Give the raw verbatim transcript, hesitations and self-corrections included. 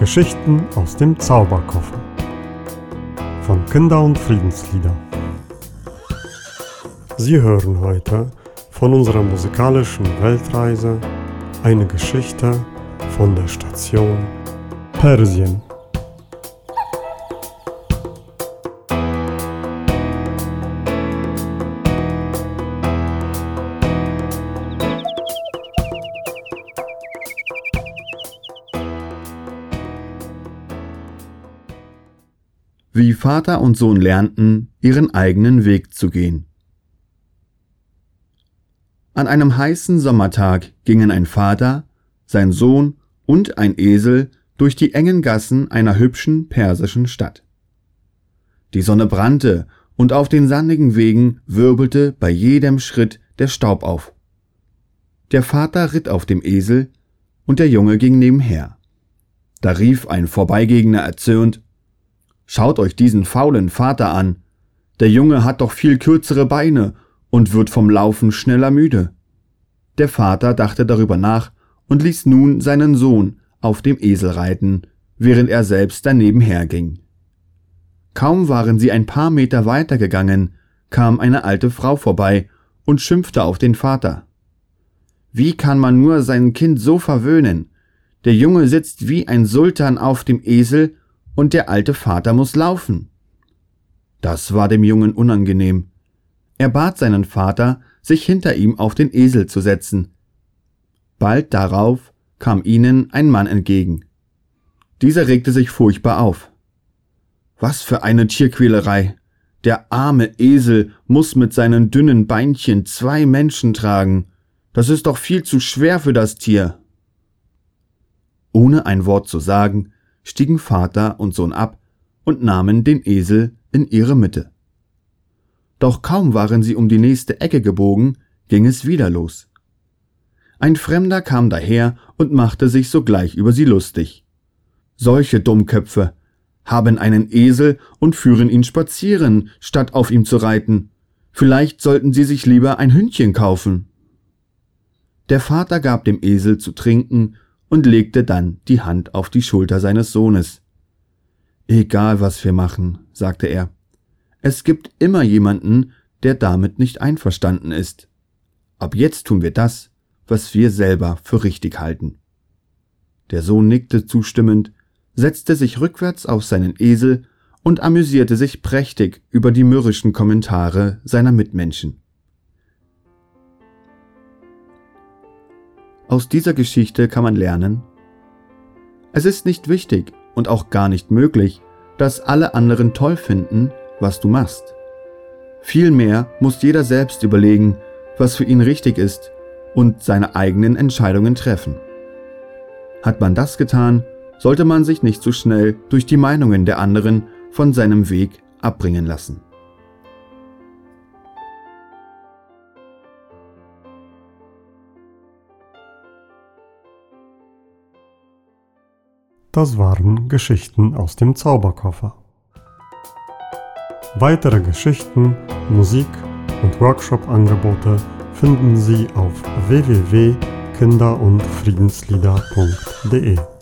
Geschichten aus dem Zauberkoffer von Kinder- und Friedenslieder. Sie hören heute von unserer musikalischen Weltreise eine Geschichte von der Station Persien. Wie Vater und Sohn lernten, ihren eigenen Weg zu gehen. An einem heißen Sommertag gingen ein Vater, sein Sohn und ein Esel durch die engen Gassen einer hübschen persischen Stadt. Die Sonne brannte und auf den sandigen Wegen wirbelte bei jedem Schritt der Staub auf. Der Vater ritt auf dem Esel und der Junge ging nebenher. Da rief ein Vorbeigehender erzürnt: »Schaut euch diesen faulen Vater an. Der Junge hat doch viel kürzere Beine und wird vom Laufen schneller müde.« Der Vater dachte darüber nach und ließ nun seinen Sohn auf dem Esel reiten, während er selbst daneben herging. Kaum waren sie ein paar Meter weiter gegangen, kam eine alte Frau vorbei und schimpfte auf den Vater. »Wie kann man nur sein Kind so verwöhnen? Der Junge sitzt wie ein Sultan auf dem Esel und der alte Vater muss laufen.« Das war dem Jungen unangenehm. Er bat seinen Vater, sich hinter ihm auf den Esel zu setzen. Bald darauf kam ihnen ein Mann entgegen. Dieser regte sich furchtbar auf. »Was für eine Tierquälerei! Der arme Esel muss mit seinen dünnen Beinchen zwei Menschen tragen. Das ist doch viel zu schwer für das Tier.« Ohne ein Wort zu sagen, stiegen Vater und Sohn ab und nahmen den Esel in ihre Mitte. Doch kaum waren sie um die nächste Ecke gebogen, ging es wieder los. Ein Fremder kam daher und machte sich sogleich über sie lustig. »Solche Dummköpfe haben einen Esel und führen ihn spazieren, statt auf ihm zu reiten. Vielleicht sollten sie sich lieber ein Hündchen kaufen.« Der Vater gab dem Esel zu trinken und legte dann die Hand auf die Schulter seines Sohnes. »Egal, was wir machen«, sagte er, »es gibt immer jemanden, der damit nicht einverstanden ist. Ab jetzt tun wir das, was wir selber für richtig halten.« Der Sohn nickte zustimmend, setzte sich rückwärts auf seinen Esel und amüsierte sich prächtig über die mürrischen Kommentare seiner Mitmenschen. Aus dieser Geschichte kann man lernen: Es ist nicht wichtig und auch gar nicht möglich, dass alle anderen toll finden, was du machst. Vielmehr muss jeder selbst überlegen, was für ihn richtig ist und seine eigenen Entscheidungen treffen. Hat man das getan, sollte man sich nicht so schnell durch die Meinungen der anderen von seinem Weg abbringen lassen. Das waren Geschichten aus dem Zauberkoffer. Weitere Geschichten, Musik und Workshop-Angebote finden Sie auf w w w punkt kinder und friedenslieder punkt de.